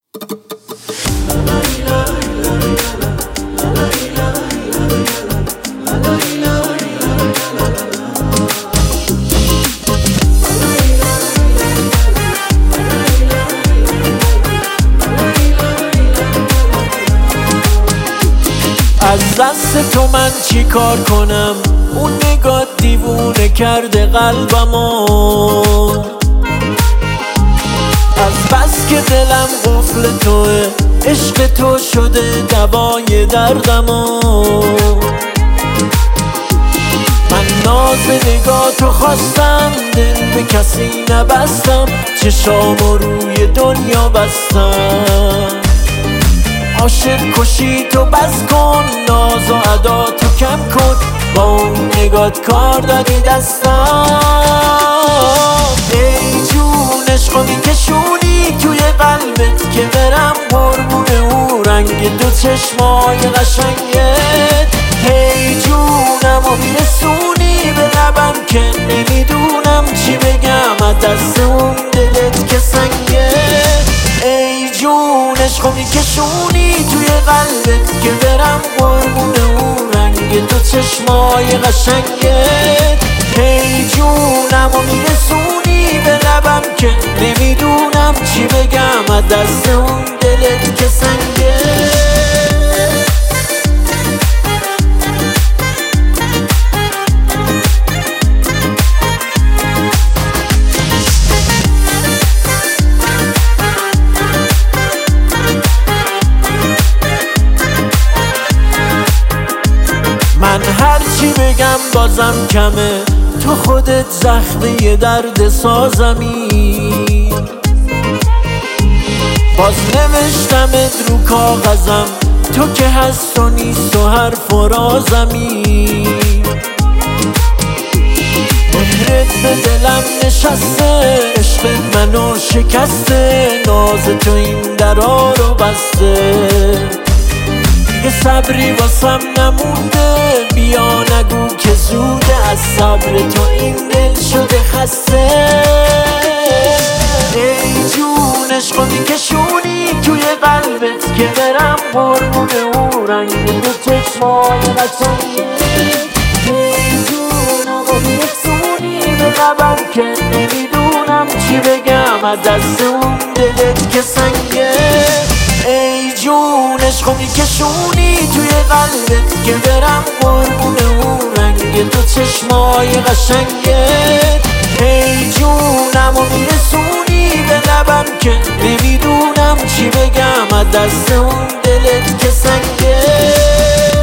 از دست تو من چی کار کنم؟ اون نگاه دیوونه کرده قلبمو. از بس که دلم قفل توه، عشق تو شده دوای دردمو. من ناز نگاه تو خواستم، دل به کسی نبستم، چشامو روی دنیا بستم. عاشق کشی تو بس کن، ناز و ادا تو کم کن، با اون نگات کار دادی دستم. ای جون عشقو میکشونی توی قلبت که برم قربون اون رنگ دو چشمای قشنگت. ای جونمو میرسونی به لبم که نمیدونم چی بگم از دست اون دلت که سنگه. ای جون عشقو میکشونی توی قلبت که برم قربون اون رنگ دو چشمای قشنگت. ای جونمو میرسونی به لبم که نمیدونم چی بگم از دست اون دلت که سنگه. من هرچی بگم بازم کمه، تو خودت زخمه درد سازمی. باز نوشتمت رو کاغذم، تو که هست و نیست و حرف و رازمی. مهرت به دلم نشسته، عشق منو شکسته، ناز تو این درا رو بسته. یه صبری واسم نمونده، بیا نگو که زوده، از صبر تو این دل شده خسته. ای جون عشقو میکشونی توی قلبت که برم قربون اون رنگ دو چشمای قشنگت. ای جونمو میرسونی به لبم که نمیدونم چی بگم از دست اون دلت که سنگه. ای جون عشقو میکشونی توی قلبت که برم قربون اون رنگ دو چشمای قشنگت. ای جونمو میرسونی به لبم که نمیدونم چی بگم از دست اون دلت که سنگه.